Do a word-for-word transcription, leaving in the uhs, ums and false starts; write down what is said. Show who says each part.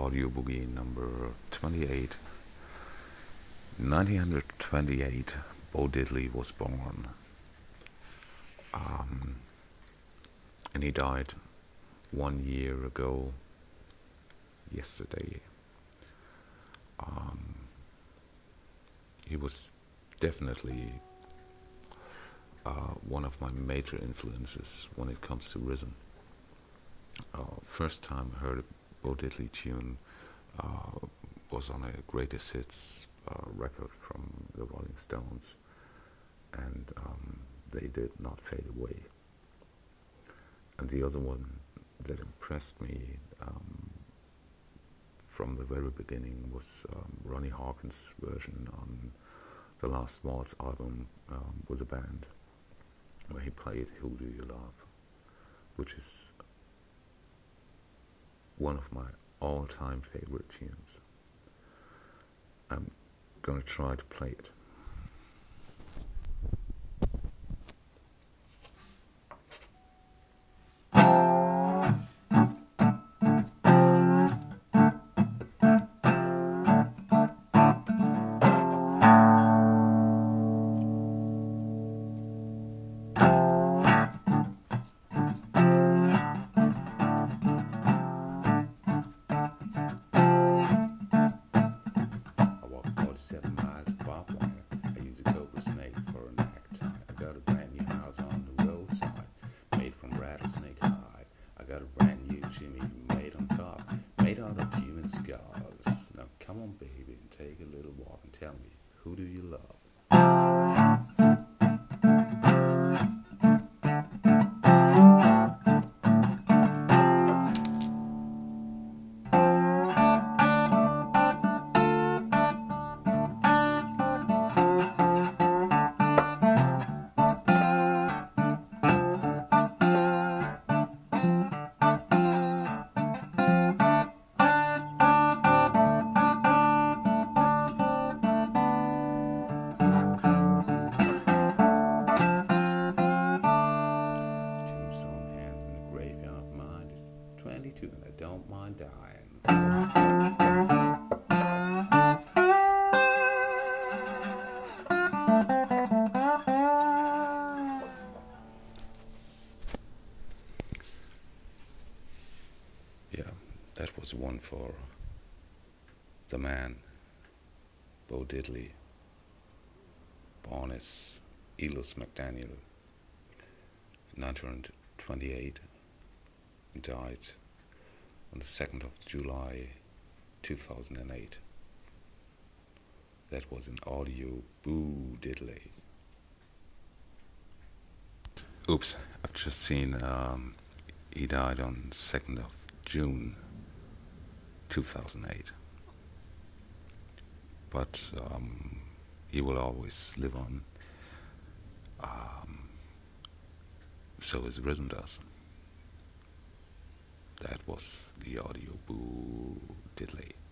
Speaker 1: Audio Boogie number twenty-eight. In nineteen twenty-eight, Bo Diddley was born. Um, and he died one year ago, yesterday. Um, he was definitely uh, one of my major influences when it comes to rhythm. Uh, first time I heard a Bo Diddley tune uh, was on a Greatest Hits uh, record from the Rolling Stones, and um, They Did Not Fade Away. And the other one that impressed me um, from the very beginning was um, Ronnie Hawkins' version on the Last Waltz album um, with a band, where he played Who Do You Love, which is one of my all-time favorite tunes. I'm gonna try to play it. Seven miles of barbed wire. I use a cobra snake for a necktie. I got a brand new house on the roadside, made from rattlesnake hide. I got a brand new Jimmy made on top, made out of human skulls. Now come on, baby, and take a little walk and tell me, who do you love? twenty-two and I don't mind dying. Yeah, that was one for the man, Bo Diddley, born as Elos McDaniel, nineteen twenty-eight, and died on the second of July two thousand eight. That was an Audio Boo Diddley. Oops, I've just seen um, he died on second of June two thousand eight. But um, he will always live on. Um, so his rhythm does. That was the Audio Boo Diddley.